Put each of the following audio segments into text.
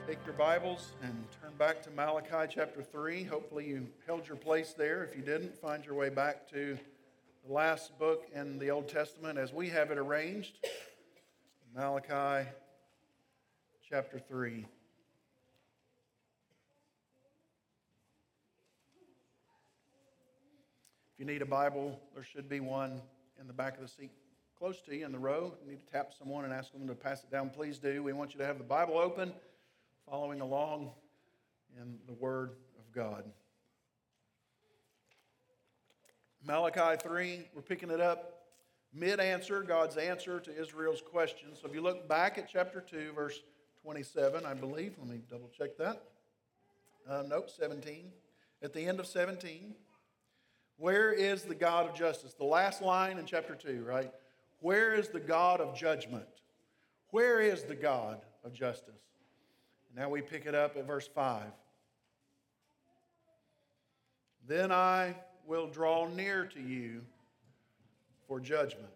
Take your Bibles and turn back to Malachi chapter 3. Hopefully you held your place there. If you didn't, find your way back to the last book in the Old Testament as we have it arranged. Malachi chapter 3. If you need a Bible, there should be one in the back of the seat close to you in the row. You need to tap someone and ask them to pass it down. Please do. We want you to have the Bible open, following along in the Word of God. Malachi 3, we're picking it up mid-answer, God's answer to Israel's question. So if you look back at chapter 2, verse 27, I believe. Let me double check that. 17. At the end of 17, where is the God of justice? The last line in chapter 2, right? Where is the God of judgment? Where is the God of justice? Now we pick it up at verse 5. Then I will draw near to you for judgment.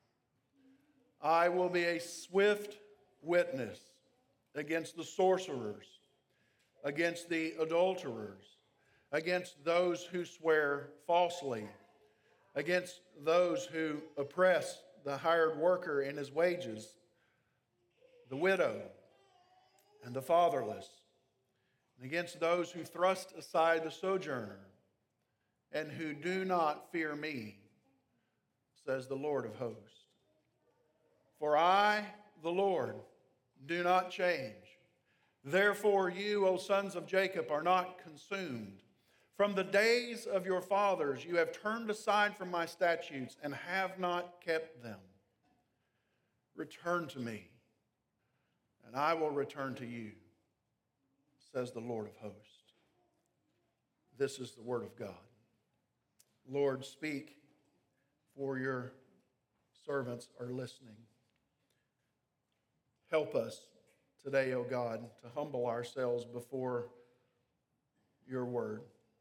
I will be a swift witness against the sorcerers, against the adulterers, against those who swear falsely, against those who oppress the hired worker in his wages, the widow, and the fatherless, and against those who thrust aside the sojourner, and who do not fear me, says the Lord of hosts. For I, the Lord, do not change. Therefore you, O sons of Jacob, are not consumed. From the days of your fathers you have turned aside from my statutes and have not kept them. Return to me, and I will return to you, says the Lord of hosts. This is the word of God. Lord, speak, for your servants are listening. Help us today, O God, to humble ourselves before your word,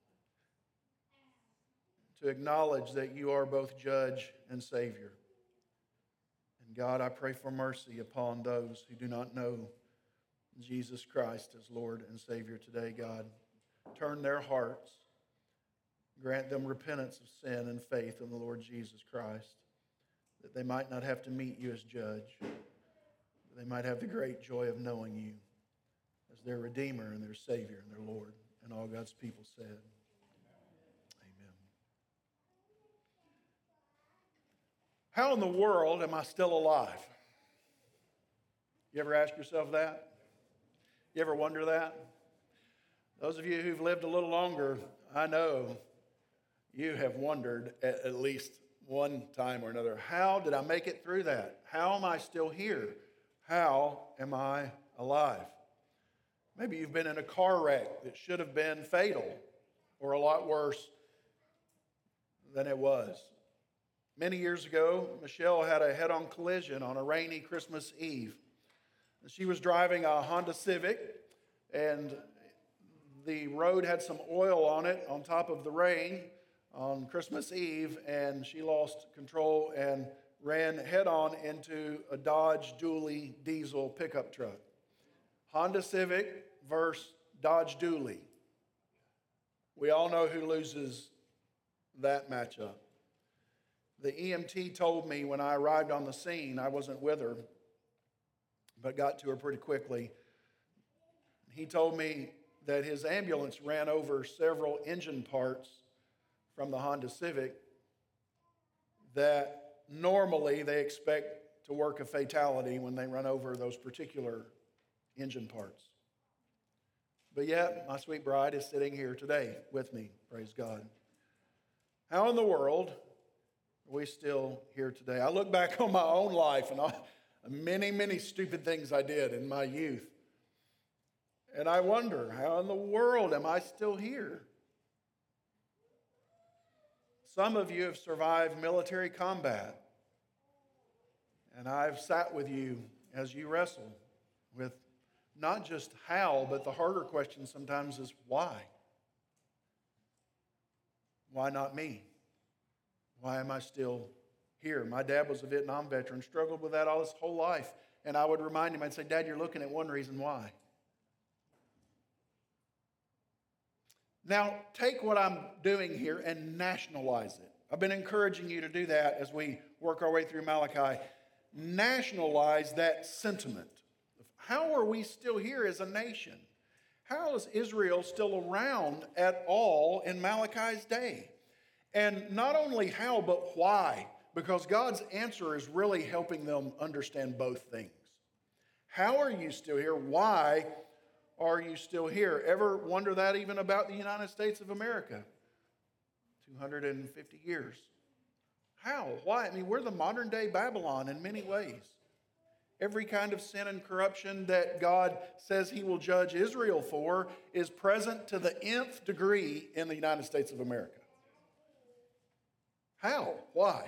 to acknowledge that you are both judge and Savior. And God, I pray for mercy upon those who do not know Jesus Christ as Lord and Savior today, God. Turn their hearts. Grant them repentance of sin and faith in the Lord Jesus Christ, that they might not have to meet you as judge, but they might have the great joy of knowing you as their Redeemer and their Savior and their Lord. And all God's people said, amen. How in the world am I still alive? You ever ask yourself that? You ever wonder that? Those of you who've lived a little longer, I know you have wondered at least one time or another, how did I make it through that? How am I still here? How am I alive? Maybe you've been in a car wreck that should have been fatal or a lot worse than it was. Many years ago, Michelle had a head-on collision on a rainy Christmas Eve. She was driving a Honda Civic, and the road had some oil on it on top of the rain on Christmas Eve, and she lost control and ran head-on into a Dodge Dually diesel pickup truck. Honda Civic versus Dodge Dually. We all know who loses that matchup. The EMT told me when I arrived on the scene, I wasn't with her, but got to her pretty quickly. He told me that his ambulance ran over several engine parts from the Honda Civic that normally they expect to work a fatality when they run over those particular engine parts. But yet, my sweet bride is sitting here today with me, praise God. How in the world are we still here today? I look back on my own life and many stupid things I did in my youth. And I wonder, how in the world am I still here? Some of you have survived military combat. And I've sat with you as you wrestle with not just how, but the harder question sometimes is why? Why not me? Why am I still here? My dad was a Vietnam veteran, struggled with that all his whole life. And I would remind him, I'd say, Dad, you're looking at one reason why. Now, take what I'm doing here and nationalize it. I've been encouraging you to do that as we work our way through Malachi. Nationalize that sentiment. How are we still here as a nation? How is Israel still around at all in Malachi's day? And not only how, but why? Because God's answer is really helping them understand both things. How are you still here? Why are you still here? Ever wonder that even about the United States of America? 250 years. How? Why? I mean, we're the modern day Babylon in many ways. Every kind of sin and corruption that God says he will judge Israel for is present to the nth degree in the United States of America. How? Why?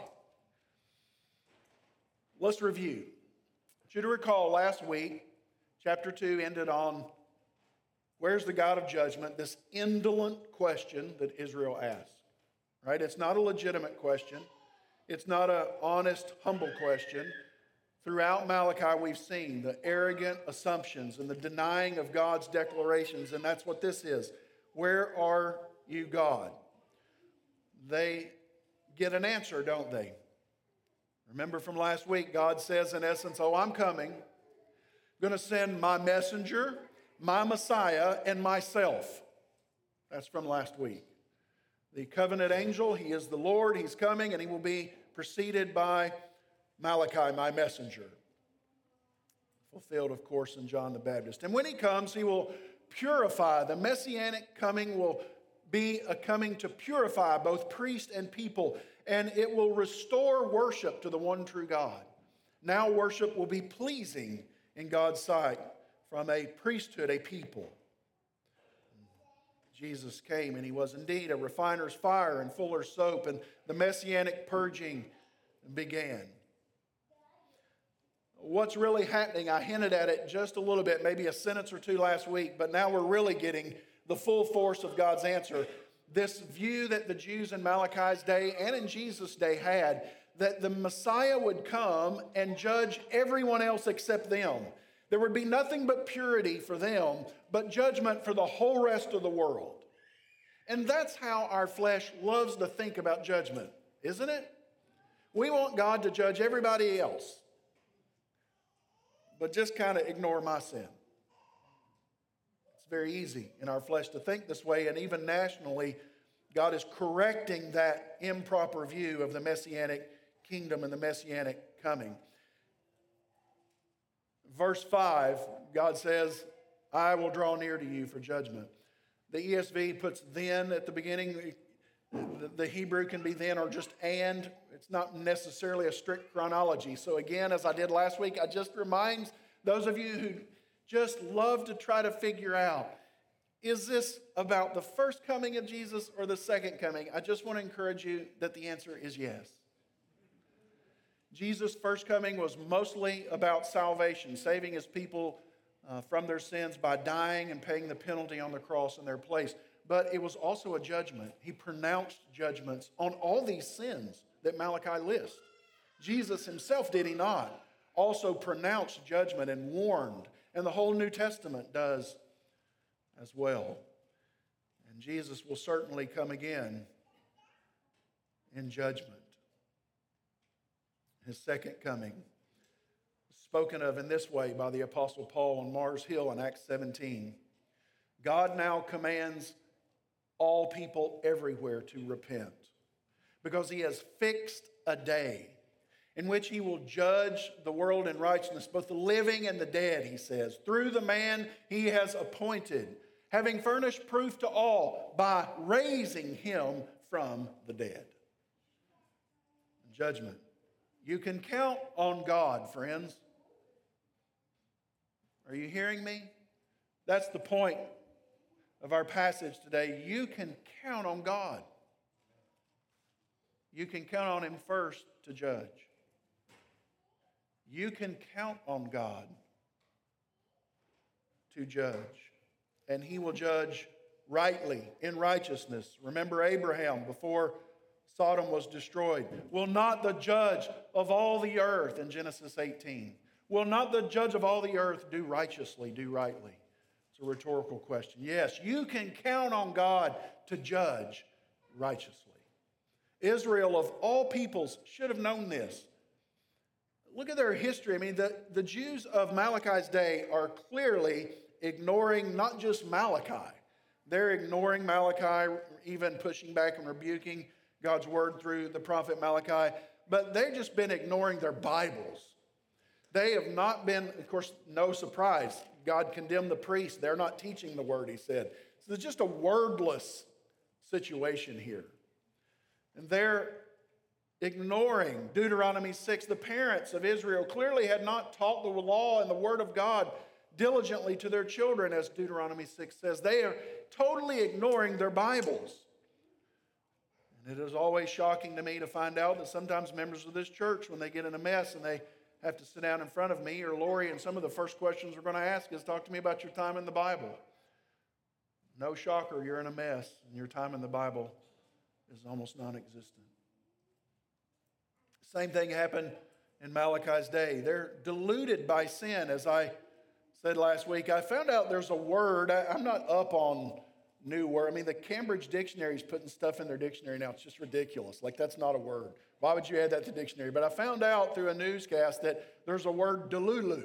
Let's review. I want you to recall last week, chapter 2 ended on, where's the God of judgment? This indolent question that Israel asked. Right? It's not a legitimate question. It's not an honest, humble question. Throughout Malachi, we've seen the arrogant assumptions and the denying of God's declarations, and that's what this is. Where are you, God? They get an answer, don't they? Remember from last week, God says in essence, oh, I'm coming. I'm going to send my messenger, my Messiah, and myself. That's from last week. The covenant angel, he is the Lord, he's coming, and he will be preceded by Malachi, my messenger. Fulfilled, of course, in John the Baptist. And when he comes, he will purify. The messianic coming will be a coming to purify both priest and people, and it will restore worship to the one true God. Now worship will be pleasing in God's sight from a priesthood, a people. Jesus came, and he was indeed a refiner's fire and fuller's soap, and the messianic purging began. What's really happening, I hinted at it just a little bit, maybe a sentence or two last week, but now we're really getting the full force of God's answer. This view that the Jews in Malachi's day and in Jesus' day had, that the Messiah would come and judge everyone else except them. There would be nothing but purity for them, but judgment for the whole rest of the world. And that's how our flesh loves to think about judgment, isn't it? We want God to judge everybody else, but just kind of ignore my sin. It's very easy in our flesh to think this way, and even nationally, God is correcting that improper view of the Messianic kingdom and the Messianic coming. Verse 5, God says, I will draw near to you for judgment. The ESV puts then at the beginning. The Hebrew can be then or just and. It's not necessarily a strict chronology. So again, as I did last week, I just remind those of you who just love to try to figure out, is this about the first coming of Jesus or the second coming? I just want to encourage you that the answer is yes. Jesus' first coming was mostly about salvation, saving his people from their sins by dying and paying the penalty on the cross in their place. But it was also a judgment. He pronounced judgments on all these sins that Malachi lists. Jesus himself, did he not, also pronounced judgment and warned, and the whole New Testament does as well. And Jesus will certainly come again in judgment. His second coming is spoken of in this way by the Apostle Paul on Mars Hill in Acts 17. God now commands all people everywhere to repent, because he has fixed a day in which he will judge the world in righteousness, both the living and the dead, he says, through the man he has appointed, having furnished proof to all by raising him from the dead. Judgment. You can count on God, friends. Are you hearing me? That's the point of our passage today. You can count on God. You can count on him first to judge. You can count on God to judge. And he will judge rightly, in righteousness. Remember Abraham before Sodom was destroyed. Will not the judge of all the earth, in Genesis 18, will not the judge of all the earth do righteously, do rightly? It's a rhetorical question. Yes, you can count on God to judge righteously. Israel, of all peoples, should have known this. Look at their history. I mean, the Jews of Malachi's day are clearly ignoring not just Malachi. They're ignoring Malachi, even pushing back and rebuking God's word through the prophet Malachi. But they've just been ignoring their Bibles. They have not been, of course, no surprise. God condemned the priests. They're not teaching the word, he said. So there's just a wordless situation here. And they're ignoring Deuteronomy 6. The parents of Israel clearly had not taught the law and the word of God diligently to their children, as Deuteronomy 6 says. They are totally ignoring their Bibles. And it is always shocking to me to find out that sometimes members of this church, when they get in a mess and they have to sit down in front of me or Lori, and some of the first questions we're going to ask is, talk to me about your time in the Bible. No shocker, you're in a mess, and your time in the Bible is almost non-existent. Same thing happened in Malachi's day. They're deluded by sin, as I said last week. I found out there's a word. I'm not up on new word. I mean, the Cambridge Dictionary is putting stuff in their dictionary now. It's just ridiculous. Like, that's not a word. Why would you add that to the dictionary? But I found out through a newscast that there's a word, delulu.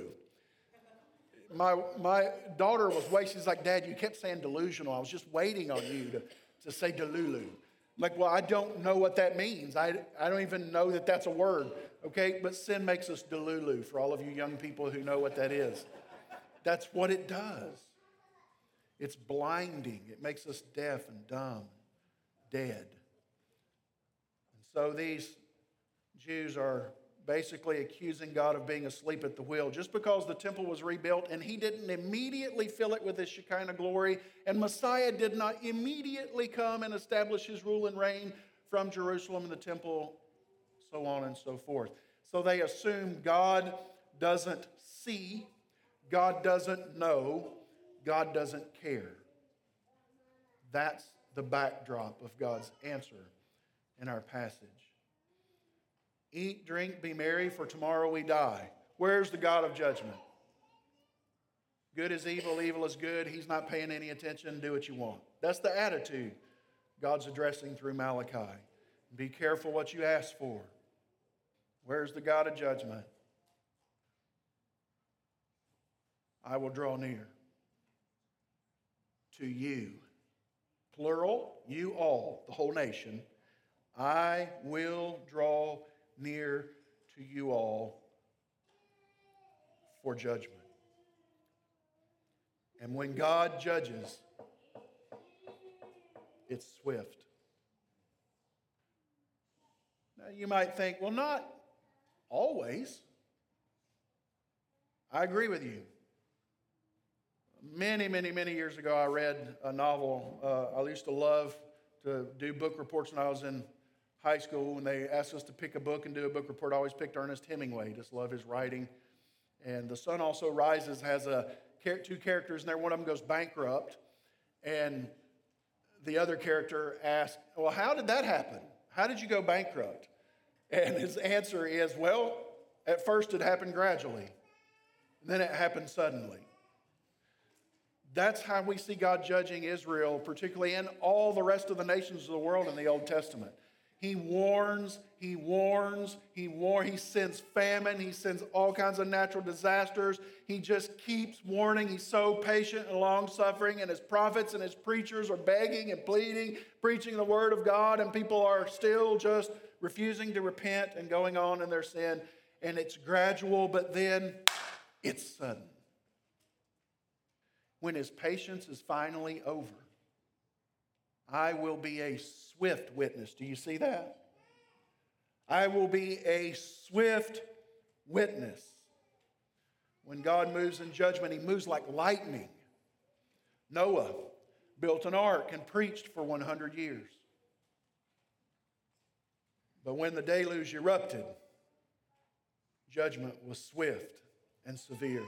My daughter was waiting. She's like, Dad, you kept saying delusional. I was just waiting on you to say delulu. I'm like, well, I don't know what that means. I don't even know that that's a word. Okay, but sin makes us delulu, for all of you young people who know what that is. That's what it does. It's blinding. It makes us deaf and dumb, dead. And so these Jews are basically accusing God of being asleep at the wheel. Just because the temple was rebuilt and he didn't immediately fill it with his Shekinah glory, and Messiah did not immediately come and establish his rule and reign from Jerusalem and the temple, so on and so forth. So they assume God doesn't see, God doesn't know, God doesn't care. That's the backdrop of God's answer in our passage. Eat, drink, be merry, for tomorrow we die. Where's the God of judgment? Good is evil, evil is good. He's not paying any attention. Do what you want. That's the attitude God's addressing through Malachi. Be careful what you ask for. Where's the God of judgment? I will draw near to you. Plural, you all, the whole nation. I will draw near to you all for judgment. And when God judges, it's swift. Now you might think, well, not always. I agree with you. Many, many, many years ago, I read a novel. I used to love to do book reports when I was in high school. When they asked us to pick a book and do a book report, I always picked Ernest Hemingway. Just love his writing. And The Sun Also Rises has two characters in there. One of them goes bankrupt. And the other character asks, well, how did that happen? How did you go bankrupt? And his answer is, well, at first it happened gradually. Then it happened suddenly. That's how we see God judging Israel, particularly in all the rest of the nations of the world in the Old Testament. He warns, he sends famine, he sends all kinds of natural disasters. He just keeps warning. He's so patient and long-suffering, and his prophets and his preachers are begging and pleading, preaching the word of God, and people are still just refusing to repent and going on in their sin. And it's gradual, but then it's sudden. When his patience is finally over, I will be a swift witness. Do you see that? I will be a swift witness. When God moves in judgment, he moves like lightning. Noah built an ark and preached for 100 years. But when the deluge erupted, judgment was swift and severe.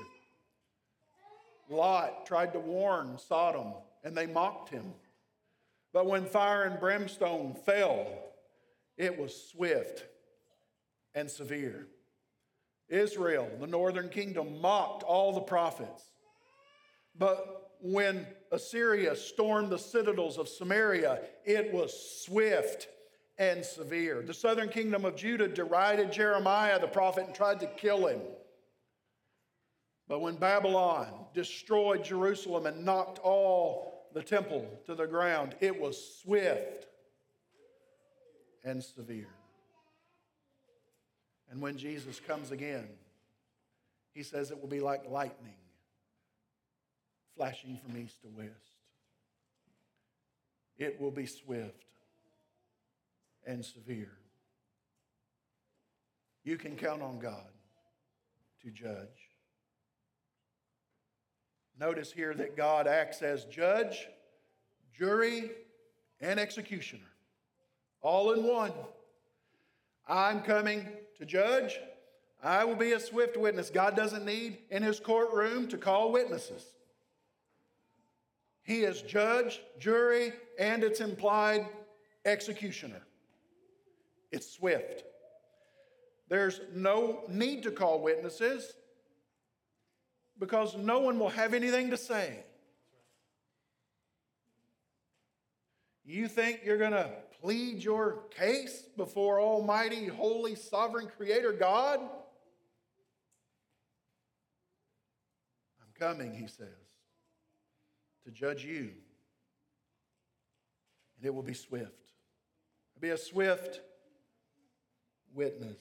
Lot tried to warn Sodom, and they mocked him. But when fire and brimstone fell, it was swift and severe. Israel, the northern kingdom, mocked all the prophets. But when Assyria stormed the citadels of Samaria, it was swift and severe. The southern kingdom of Judah derided Jeremiah the prophet and tried to kill him. But when Babylon destroyed Jerusalem and knocked all the temple to the ground, it was swift and severe. And when Jesus comes again, he says it will be like lightning flashing from east to west. It will be swift and severe. You can count on God to judge. Notice here that God acts as judge, jury, and executioner, all in one. I'm coming to judge. I will be a swift witness. God doesn't need in his courtroom to call witnesses. He is judge, jury, and its implied executioner. It's swift. There's no need to call witnesses because no one will have anything to say. You think you're going to plead your case before Almighty, Holy, Sovereign Creator God? I'm coming, he says, to judge you. And it will be swift. It'll be a swift witness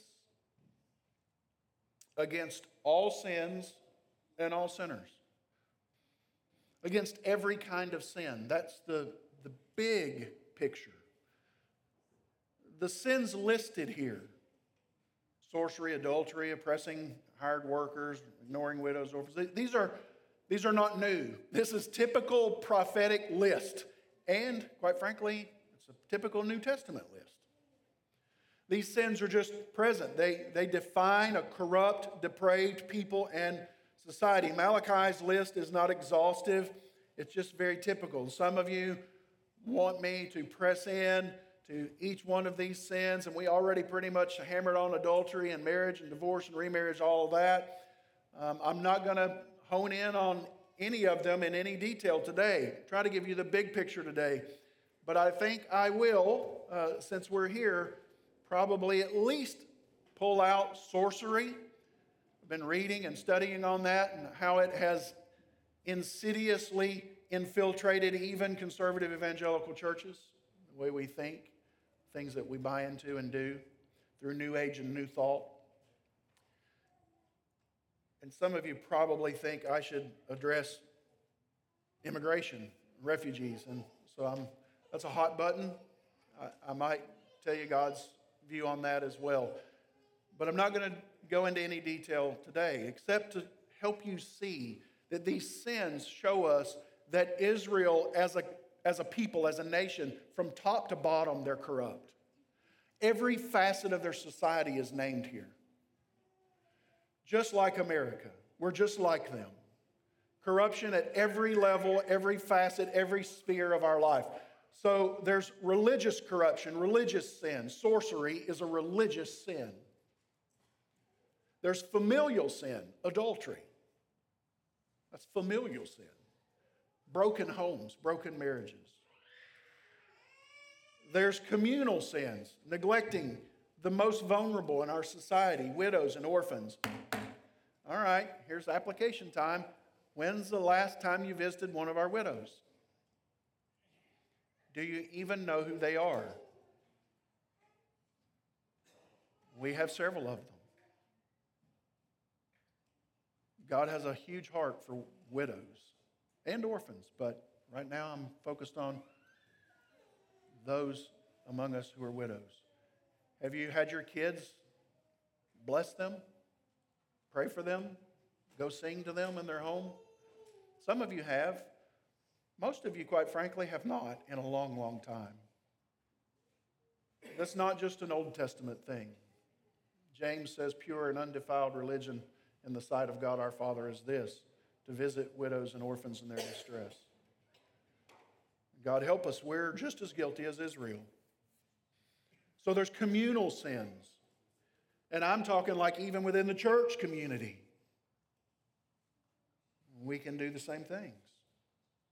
against all sins and all sinners. Against every kind of sin. That's the big picture. The sins listed here: sorcery, adultery, oppressing hired workers, ignoring widows, orphans. These are not new. This is typical prophetic list. And quite frankly, it's a typical New Testament list. These sins are just present. They define a corrupt, depraved people and society. Malachi's list is not exhaustive. It's just very typical. Some of you want me to press in to each one of these sins, and we already pretty much hammered on adultery and marriage and divorce and remarriage, all of that. I'm not going to hone in on any of them in any detail today. Try to give you the big picture today. But I think I will, since we're here, probably at least pull out sorcery. I've been reading and studying on that and how it has insidiously infiltrated even conservative evangelical churches, the way we think, things that we buy into and do through New Age and New Thought. And some of you probably think I should address immigration, refugees, and so that's a hot button. I might tell you God's view on that as well. But I'm not going to go into any detail today, except to help you see that these sins show us that Israel as a people, as a nation, from top to bottom, they're corrupt. Every facet of their society is named here. Just like America. We're just like them. Corruption at every level, every facet, every sphere of our life. So there's religious corruption, religious sin. Sorcery is a religious sin. There's familial sin, adultery. That's familial sin. Broken homes, broken marriages. There's communal sins, neglecting the most vulnerable in our society, widows and orphans. All right, here's application time. When's the last time you visited one of our widows? Do you even know who they are? We have several of them. God has a huge heart for widows and orphans, but right now I'm focused on those among us who are widows. Have you had your kids bless them, pray for them, go sing to them in their home? Some of you have. Most of you, quite frankly, have not in a long, long time. That's not just an Old Testament thing. James says pure and undefiled religion in the sight of God our Father is this: to visit widows and orphans in their distress. God help us, we're just as guilty as Israel. So there's communal sins. And I'm talking like even within the church community. We can do the same things.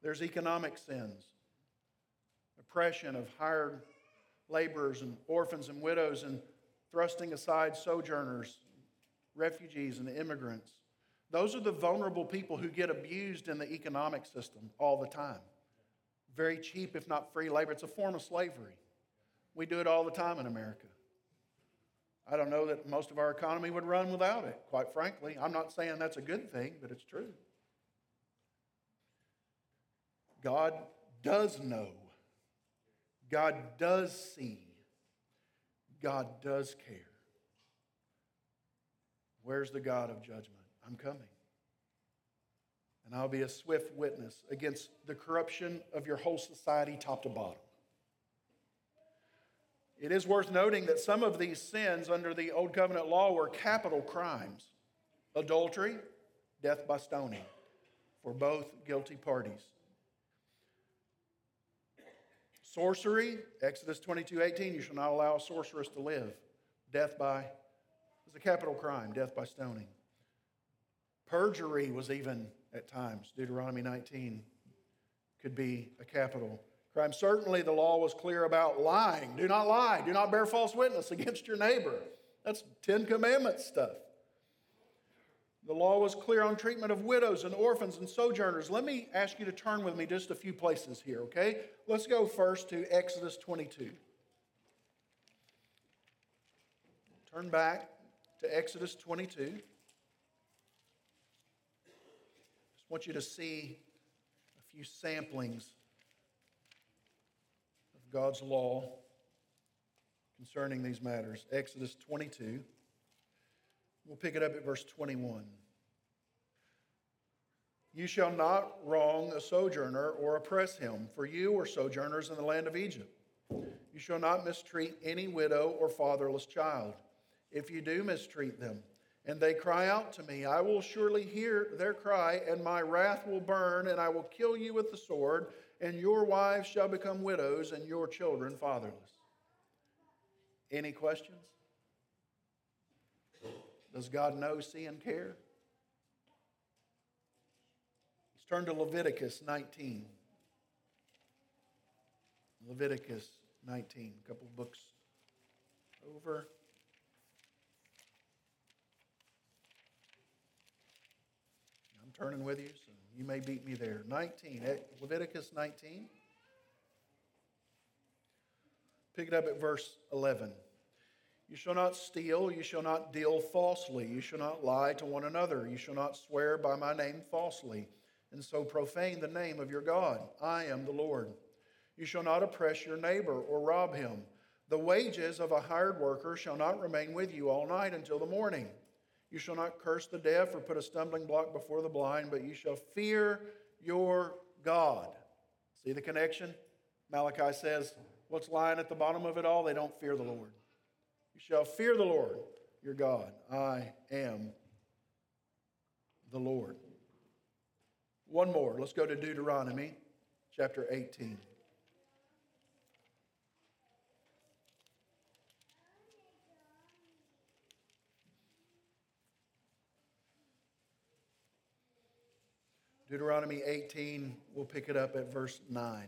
There's economic sins, oppression of hired laborers and orphans and widows, and thrusting aside sojourners, refugees, and immigrants. Those are the vulnerable people who get abused in the economic system all the time. Very cheap, if not free labor. It's a form of slavery. We do it all the time in America. I don't know that most of our economy would run without it, quite frankly. I'm not saying that's a good thing, but it's true. God does know. God does see. God does care. Where's the God of judgment? I'm coming. And I'll be a swift witness against the corruption of your whole society, top to bottom. It is worth noting that some of these sins under the Old Covenant law were capital crimes. Adultery, death by stoning for both guilty parties. Sorcery, Exodus 22:18, you shall not allow a sorceress to live. Death by, is a capital crime, death by stoning. Perjury was even at times, Deuteronomy 19, could be a capital crime. Certainly the law was clear about lying. Do not lie. Do not bear false witness against your neighbor. That's Ten Commandments stuff. The law was clear on treatment of widows and orphans and sojourners. Let me ask you to turn with me just a few places here, okay? Let's go first to Exodus 22. Turn back to Exodus 22. Just want you to see a few samplings of God's law concerning these matters. Exodus 22. We'll pick it up at verse 21. You shall not wrong a sojourner or oppress him, for you were sojourners in the land of Egypt. You shall not mistreat any widow or fatherless child. If you do mistreat them, and they cry out to me, I will surely hear their cry, and my wrath will burn, and I will kill you with the sword, and your wives shall become widows, and your children fatherless. Any questions? Does God know, see, and care? Let's turn to Leviticus 19. Leviticus 19, a couple of books over. I'm turning with you, so you may beat me there. Leviticus 19. Pick it up at verse 11. You shall not steal, you shall not deal falsely, you shall not lie to one another, you shall not swear by my name falsely, and so profane the name of your God. I am the Lord. You shall not oppress your neighbor or rob him. The wages of a hired worker shall not remain with you all night until the morning. You shall not curse the deaf or put a stumbling block before the blind, but you shall fear your God. See the connection? Malachi says, what's lying at the bottom of it all? They don't fear the Lord. You shall fear the Lord, your God. I am the Lord. One more. Let's go to Deuteronomy chapter 18. Deuteronomy 18, we'll pick it up at verse 9.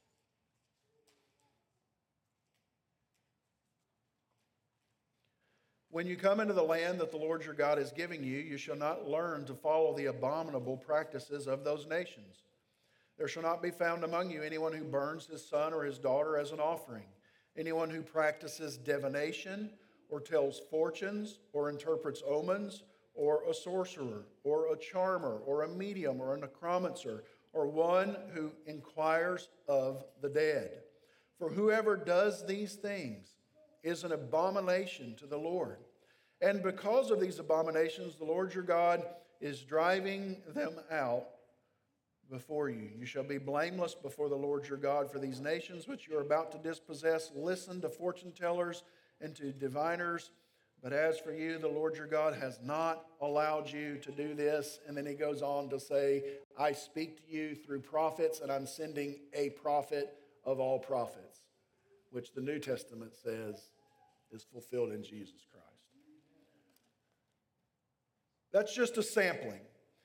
When you come into the land that the Lord your God is giving you, you shall not learn to follow the abominable practices of those nations. There shall not be found among you anyone who burns his son or his daughter as an offering, anyone who practices divination or tells fortunes or interprets omens, or a sorcerer or a charmer or a medium or a necromancer, or one who inquires of the dead. For whoever does these things is an abomination to the Lord. And because of these abominations, the Lord your God is driving them out before you. You shall be blameless before the Lord your God, for these nations which you are about to dispossess listen to fortune tellers and to diviners. But as for you, the Lord your God has not allowed you to do this. And then he goes on to say, I speak to you through prophets, and I'm sending a prophet of all prophets, which the New Testament says is fulfilled in Jesus Christ. That's just a sampling.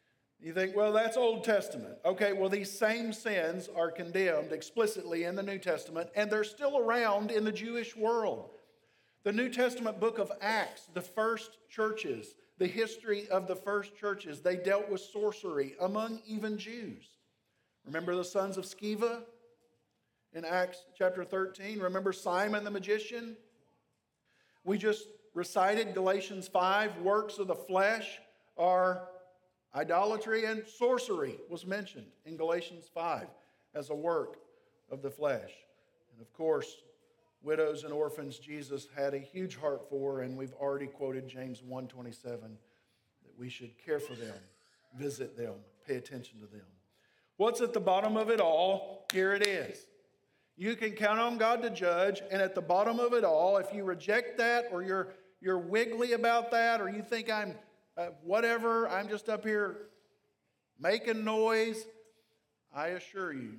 You think, well, that's Old Testament. Okay, well, these same sins are condemned explicitly in the New Testament, and they're still around in the Jewish world. The New Testament book of Acts, the first churches, the history of the first churches, they dealt with sorcery among even Jews. Remember the sons of Sceva in Acts chapter 13? Remember Simon the magician? We just recited Galatians 5, works of the flesh are idolatry, and sorcery was mentioned in Galatians 5 as a work of the flesh. And of course, widows and orphans Jesus had a huge heart for, and we've already quoted James 1:27, that we should care for them, visit them, pay attention to them. What's at the bottom of it all? Here it is. You can count on God to judge, and at the bottom of it all, if you reject that, or you're wiggly about that, or you think I'm whatever, I'm just up here making noise, I assure you,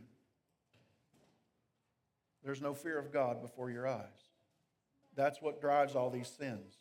there's no fear of God before your eyes. That's what drives all these sins.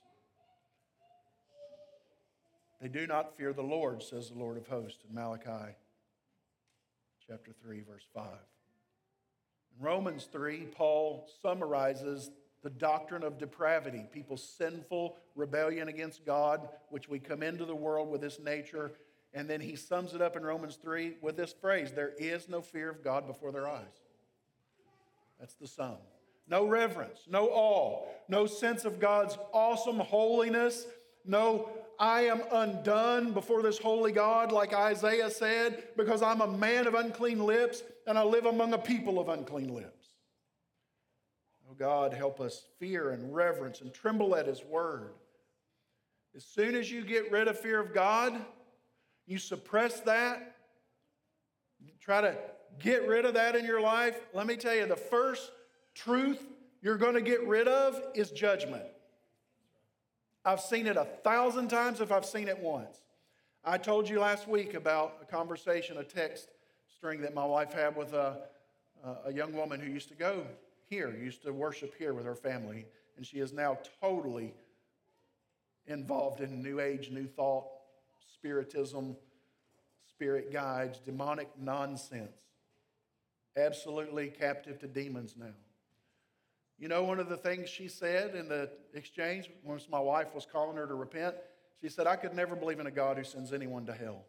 They do not fear the Lord, says the Lord of hosts in Malachi chapter 3, verse 5. In Romans 3, Paul summarizes the doctrine of depravity, people's sinful rebellion against God, which we come into the world with this nature. And then he sums it up in Romans 3 with this phrase: there is no fear of God before their eyes. That's the sum. No reverence, no awe, no sense of God's awesome holiness, no I am undone before this holy God, like Isaiah said, because I'm a man of unclean lips and I live among a people of unclean lips. Oh God, help us fear and reverence and tremble at His word. As soon as you get rid of fear of God, you suppress that, you try to get rid of that in your life, let me tell you, the first truth you're going to get rid of is judgment. I've seen it 1,000 times if I've seen it once. I told you last week about a conversation, a text string that my wife had with a young woman who used to go here, used to worship here with her family, and she is now totally involved in New Age, New Thought, Spiritism, spirit guides, demonic nonsense. Absolutely captive to demons now. You know, one of the things she said in the exchange, once my wife was calling her to repent, she said, I could never believe in a God who sends anyone to hell.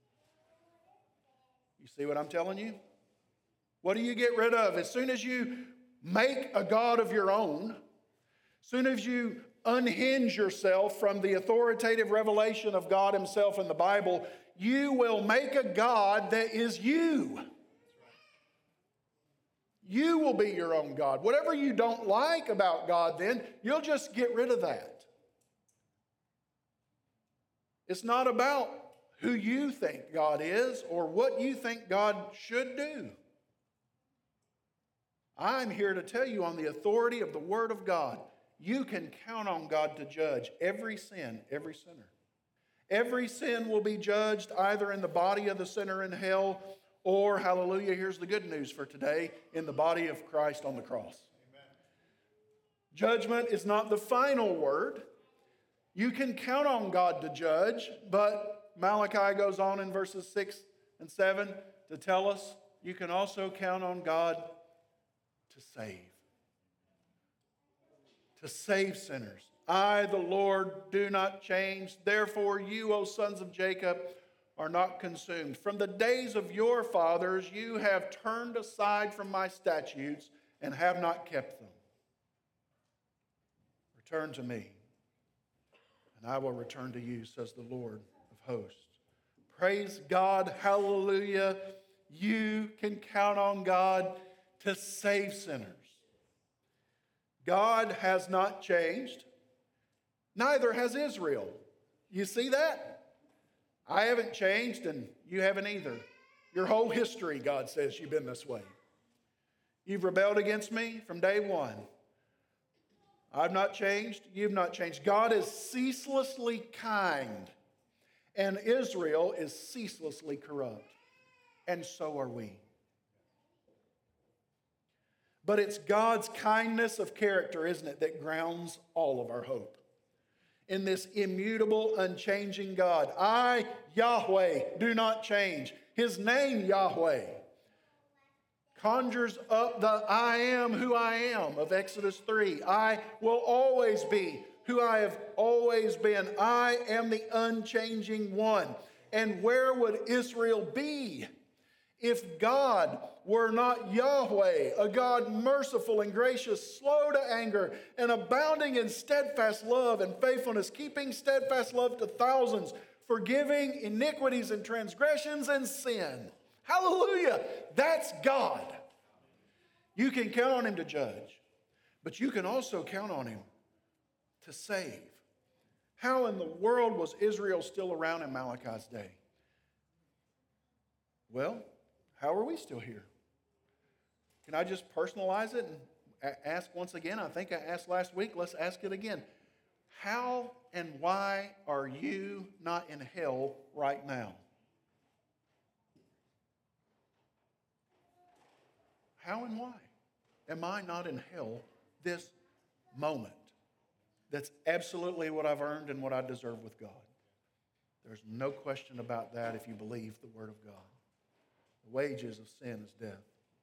You see what I'm telling you? What do you get rid of? As soon as you make a God of your own, as soon as you unhinge yourself from the authoritative revelation of God Himself in the Bible, you will make a God that is you. You will be your own God. Whatever you don't like about God, then, you'll just get rid of that. It's not about who you think God is or what you think God should do. I'm here to tell you, on the authority of the Word of God, you can count on God to judge every sin, every sinner. Every sin will be judged either in the body of the sinner in hell, or, hallelujah, here's the good news for today, in the body of Christ on the cross. Amen. Judgment is not the final word. You can count on God to judge, but Malachi goes on in verses 6 and 7 to tell us you can also count on God to save. To save sinners. I, the Lord, do not change. Therefore, you, O sons of Jacob, are not consumed. From the days of your fathers, you have turned aside from my statutes and have not kept them. Return to me, and I will return to you, says the Lord of hosts. Praise God, hallelujah. You can count on God to save sinners. God has not changed. Neither has Israel. You see that? I haven't changed and you haven't either. Your whole history, God says, you've been this way. You've rebelled against me from day one. I've not changed. You've not changed. God is ceaselessly kind, and Israel is ceaselessly corrupt. And so are we. But it's God's kindness of character, isn't it, that grounds all of our hope. in this immutable, unchanging God. I, Yahweh, do not change. His name, Yahweh, conjures up the I am who I am of Exodus 3. I will always be who I have always been. I am the unchanging one. And where would Israel be if God were not Yahweh, a God merciful and gracious, slow to anger, and abounding in steadfast love and faithfulness, keeping steadfast love to thousands, forgiving iniquities and transgressions and sin? Hallelujah! That's God. You can count on Him to judge, but you can also count on Him to save. How in the world was Israel still around in Malachi's day? Well, how are we still here? Can I just personalize it and ask once again? I think I asked last week. Let's ask it again. How and why are you not in hell right now? How and why am I not in hell this moment? That's absolutely what I've earned and what I deserve with God. There's no question about that if you believe the Word of God. The wages of sin is death.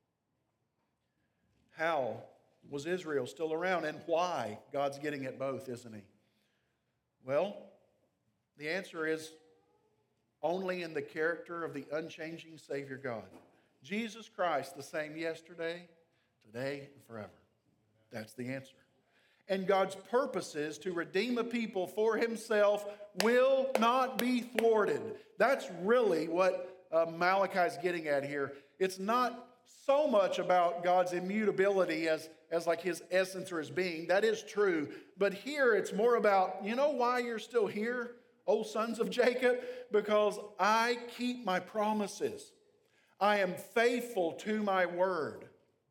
How was Israel still around, and why? God's getting at both, isn't He? Well, the answer is only in the character of the unchanging Savior God. Jesus Christ, the same yesterday, today, and forever. That's the answer. And God's purposes to redeem a people for Himself will not be thwarted. That's really what Malachi's getting at here. It's not so much about God's immutability as like His essence or His being. That is true. But here it's more about, you know why you're still here, O sons of Jacob? Because I keep my promises. I am faithful to my word.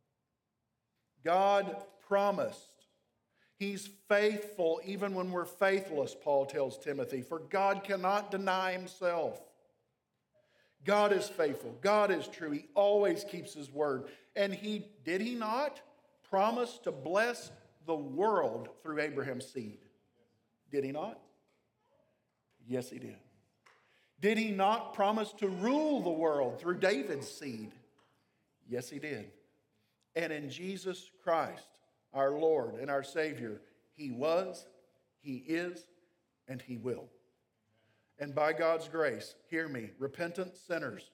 God promised. He's faithful even when we're faithless, Paul tells Timothy, for God cannot deny Himself. God is faithful. God is true. He always keeps His word. And did He not promise to bless the world through Abraham's seed? Did He not? Yes, He did. Did He not promise to rule the world through David's seed? Yes, He did. And in Jesus Christ, our Lord and our Savior, He was, He is, and He will. And by God's grace, hear me, repentant sinners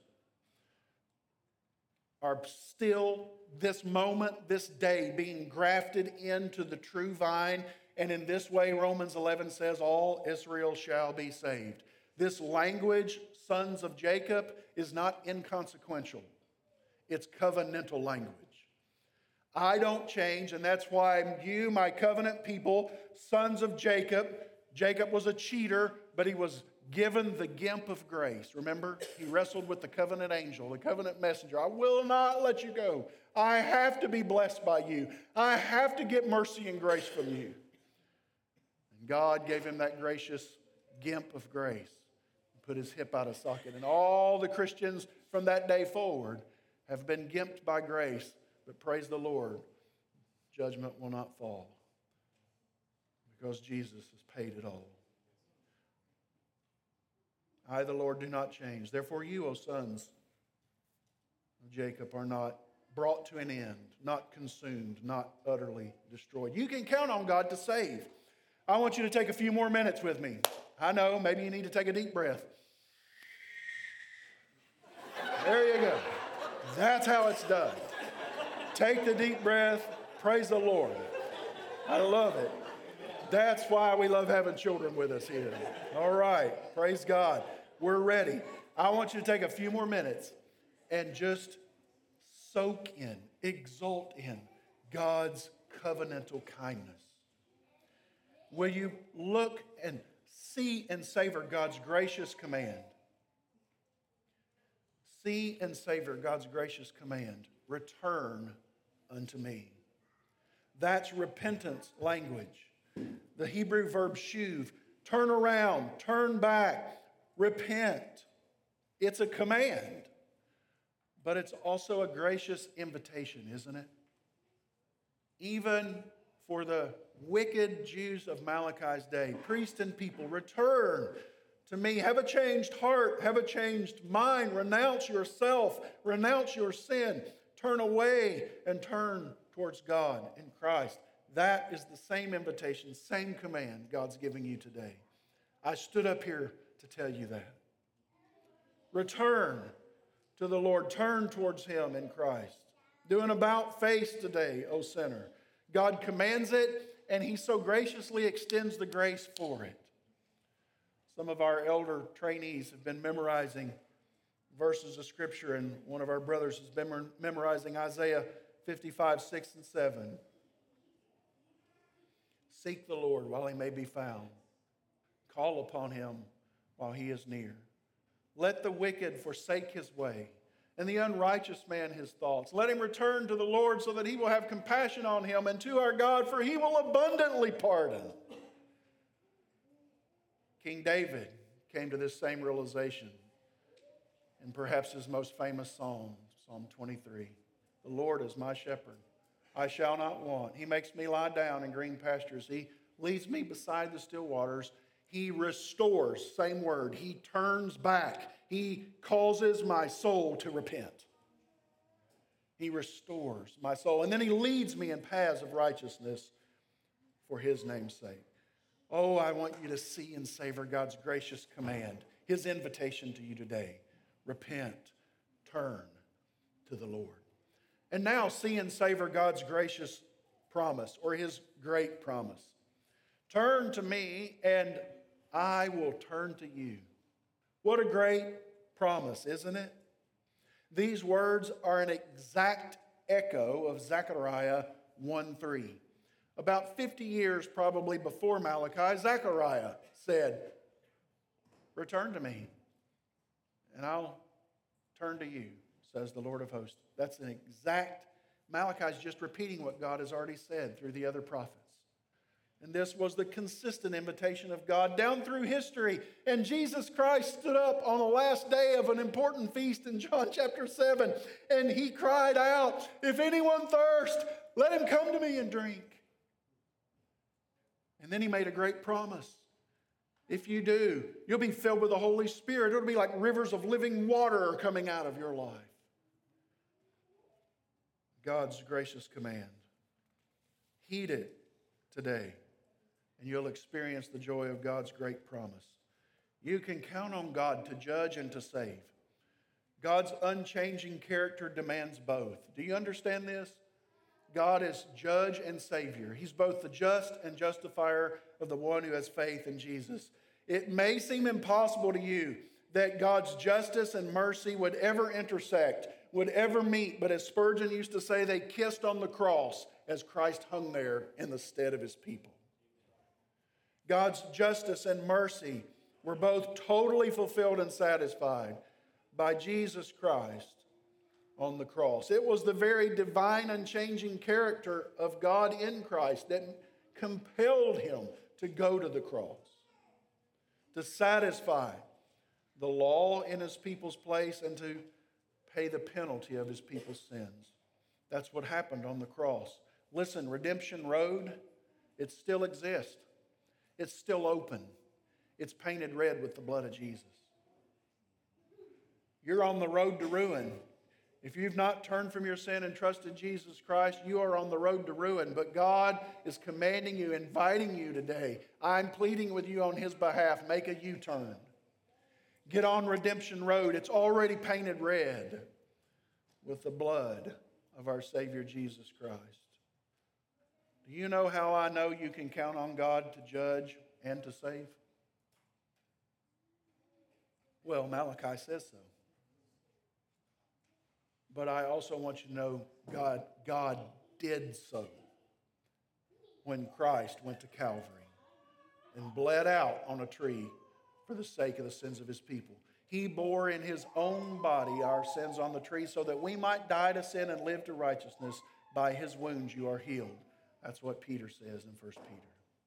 are still this moment, this day, being grafted into the true vine. And in this way, Romans 11 says, all Israel shall be saved. This language, sons of Jacob, is not inconsequential. It's covenantal language. I don't change, and that's why you, my covenant people, sons of Jacob, Jacob was a cheater, but he was given the gimp of grace. Remember, he wrestled with the covenant angel, the covenant messenger. I will not let you go. I have to be blessed by you. I have to get mercy and grace from you. And God gave him that gracious gimp of grace, put his hip out of socket. And all the Christians from that day forward have been gimped by grace. But praise the Lord, judgment will not fall because Jesus has paid it all. I, the Lord, do not change. Therefore you, O sons of Jacob, are not brought to an end, not consumed, not utterly destroyed. You can count on God to save. I want you to take a few more minutes with me. I know, maybe you need to take a deep breath. There you go. That's how it's done. Take the deep breath. Praise the Lord. I love it. That's why we love having children with us here. All right. Praise God. We're ready. I want you to take a few more minutes and just soak in, exult in God's covenantal kindness. Will you look and see and savor God's gracious command? See and savor God's gracious command. Return unto me. That's repentance language. The Hebrew verb shuv, turn around, turn back, repent. It's a command, but it's also a gracious invitation, isn't it? Even for the wicked Jews of Malachi's day, priests and people, return to me. Have a changed heart, have a changed mind. Renounce yourself, renounce your sin. Turn away and turn towards God in Christ. That is the same invitation, same command God's giving you today. I stood up here to tell you that. Return to the Lord. Turn towards Him in Christ. Do an about face today, O sinner. God commands it, and He so graciously extends the grace for it. Some of our elder trainees have been memorizing verses of Scripture, and one of our brothers has been memorizing Isaiah 55, 6, and 7. Seek the Lord while He may be found. Call upon Him while He is near. Let the wicked forsake his way, and the unrighteous man his thoughts. Let him return to the Lord so that He will have compassion on him, and to our God, for He will abundantly pardon. King David came to this same realization in perhaps his most famous psalm, Psalm 23. The Lord is my shepherd. I shall not want. He makes me lie down in green pastures. He leads me beside the still waters. He restores, same word. He turns back. He causes my soul to repent. He restores my soul. And then He leads me in paths of righteousness for His name's sake. Oh, I want you to see and savor God's gracious command, His invitation to you today. Repent, turn to the Lord. And now see and savor God's gracious promise, or His great promise. Turn to me and I will turn to you. What a great promise, isn't it? These words are an exact echo of Zechariah 1:3. About 50 years probably before Malachi, Zechariah said, return to me, and I'll turn to you, says the Lord of hosts. That's an exact, Malachi's just repeating what God has already said through the other prophets. And this was the consistent invitation of God down through history. And Jesus Christ stood up on the last day of an important feast in John chapter 7, and He cried out, if anyone thirst, let him come to me and drink. And then He made a great promise. If you do, you'll be filled with the Holy Spirit. It'll be like rivers of living water coming out of your life. God's gracious command. Heed it today, and you'll experience the joy of God's great promise. You can count on God to judge and to save. God's unchanging character demands both. Do you understand this? God is judge and savior. He's both the just and justifier of the one who has faith in Jesus. It may seem impossible to you that God's justice and mercy would ever intersect, would ever meet, but as Spurgeon used to say, they kissed on the cross as Christ hung there in the stead of His people. God's justice and mercy were both totally fulfilled and satisfied by Jesus Christ on the cross. It was the very divine and changing character of God in Christ that compelled Him to go to the cross, to satisfy the law in His people's place and to pay the penalty of His people's sins. That's what happened on the cross. Listen, Redemption Road, it still exists. It's still open. It's painted red with the blood of Jesus. You're on the road to ruin. If you've not turned from your sin and trusted Jesus Christ, you are on the road to ruin. But God is commanding you, inviting you today. I'm pleading with you on His behalf. Make a U-turn. Get on Redemption Road. It's already painted red with the blood of our Savior Jesus Christ. Do you know how I know you can count on God to judge and to save? Well, Malachi says so. But I also want you to know God did so when Christ went to Calvary and bled out on a tree for the sake of the sins of His people. He bore in His own body our sins on the tree so that we might die to sin and live to righteousness. By His wounds you are healed. That's what Peter says in 1 Peter.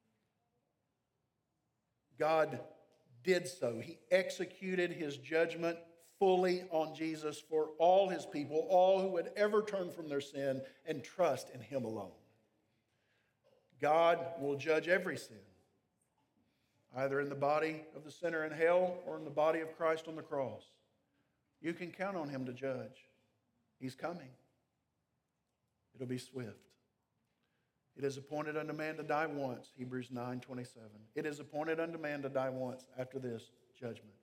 God did so. He executed His judgment fully on Jesus for all His people, all who would ever turn from their sin and trust in Him alone. God will judge every sin, either in the body of the sinner in hell or in the body of Christ on the cross. You can count on him to judge. He's coming. It'll be swift. It is appointed unto man to die once, Hebrews 9:27. It is appointed unto man to die once, after this, judgment.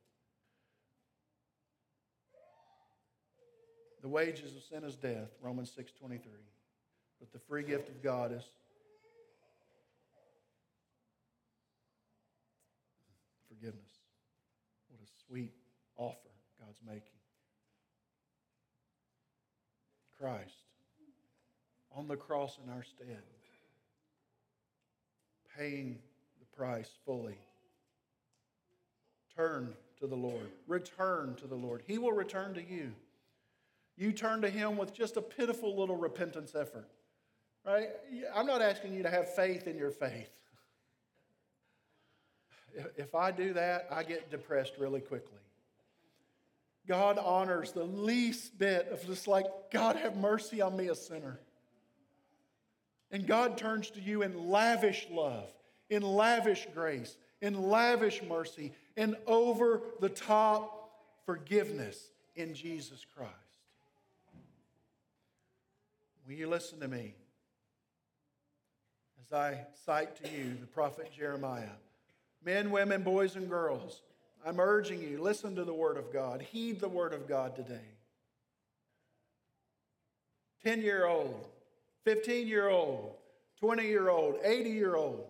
The wages of sin is death, Romans 6:23. But the free gift of God is forgiveness. What a sweet offer God's making. Christ on the cross in our stead, paying the price fully. Turn to the Lord. Return to the Lord. He will return to you. You turn to him with just a pitiful little repentance effort. Right? I'm not asking you to have faith in your faith. If I do that, I get depressed really quickly. God honors the least bit of just like, God, have mercy on me, a sinner. And God turns to you in lavish love, in lavish grace, in lavish mercy, and over-the-top forgiveness in Jesus Christ. Will you listen to me as I cite to you the prophet Jeremiah? Men, women, boys, and girls, I'm urging you, listen to the word of God. Heed the word of God today. 10-year-old, 15-year-old, 20-year-old, 80-year-old.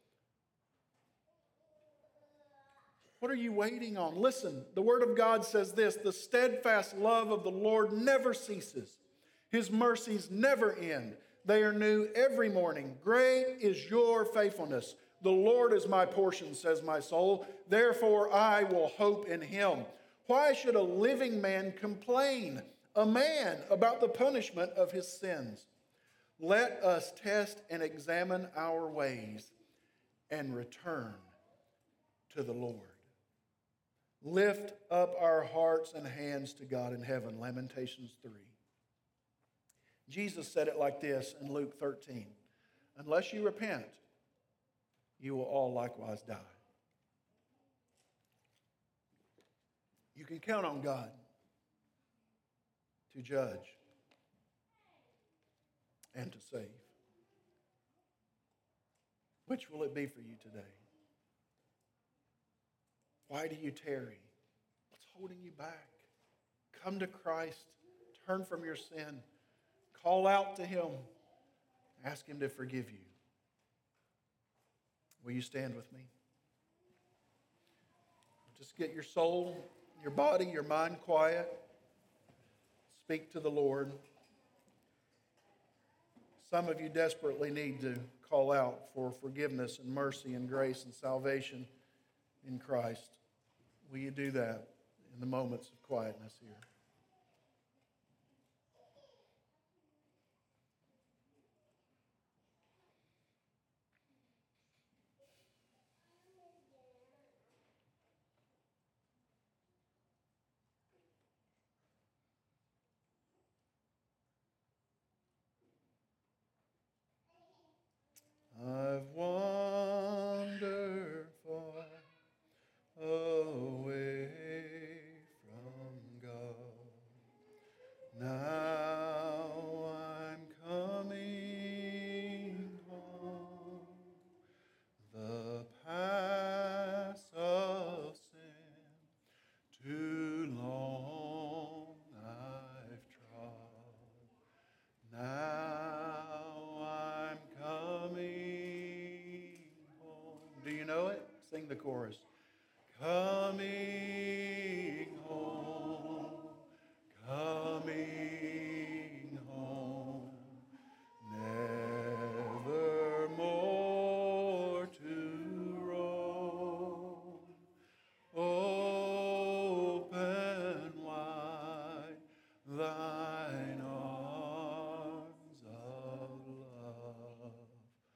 What are you waiting on? Listen, the word of God says this: the steadfast love of the Lord never ceases. His mercies never end. They are new every morning. Great is your faithfulness. The Lord is my portion, says my soul. Therefore I will hope in him. Why should a living man complain, a man, about the punishment of his sins? Let us test and examine our ways and return to the Lord. Lift up our hearts and hands to God in heaven. Lamentations 3. Jesus said it like this in Luke 13. Unless you repent, you will all likewise die. You can count on God to judge and to save. Which will it be for you today? Why do you tarry? What's holding you back? Come to Christ. Turn from your sin. Call out to him. Ask him to forgive you. Will you stand with me? Just get your soul, your body, your mind quiet. Speak to the Lord. Some of you desperately need to call out for forgiveness and mercy and grace and salvation in Christ. Will you do that in the moments of quietness here? I've wandered far away from God. Now I'm coming home. The paths of sin too long I've trod. Now I'm coming home. Do you know it? Sing the chorus. Coming home, coming home, never more to roam. Open wide thine arms of love.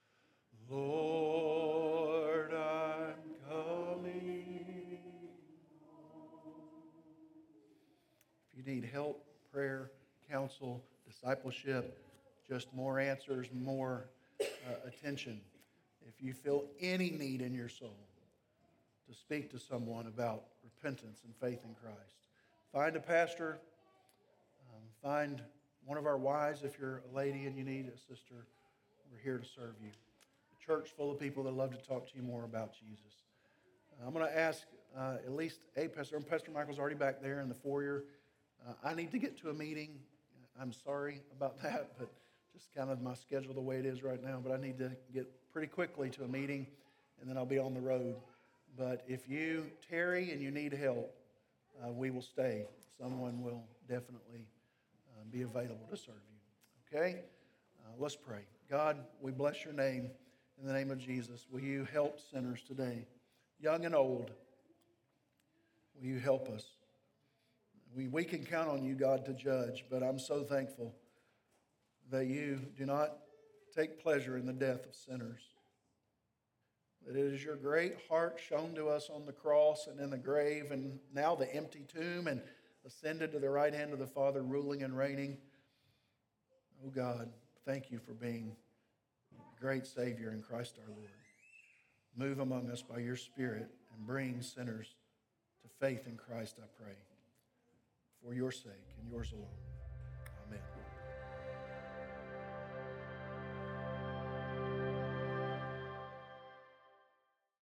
Lord, I'm coming home. If you need help, prayer, counsel, discipleship, just more answers, more attention, if you feel any need in your soul, to speak to someone about repentance and faith in Christ. Find a pastor. Find one of our wives if you're a lady and you need a sister. We're here to serve you. A church full of people that love to talk to you more about Jesus. I'm going to ask at least a pastor. Pastor Michael's already back there in the foyer. I need to get to a meeting. I'm sorry about that, but just kind of my schedule the way it is right now. But I need to get pretty quickly to a meeting, and then I'll be on the road. But if you tarry and you need help, we will stay. Someone will definitely be available to serve you. Okay? Let's pray. God, we bless your name in the name of Jesus. Will you help sinners today, young and old? Will you help us? We can count on you, God, to judge, but I'm so thankful that you do not take pleasure in the death of sinners. That it is your great heart shown to us on the cross and in the grave and now the empty tomb and ascended to the right hand of the Father, ruling and reigning. Oh God, thank you for being a great Savior in Christ our Lord. Move among us by your Spirit and bring sinners to faith in Christ, I pray, for your sake and yours alone.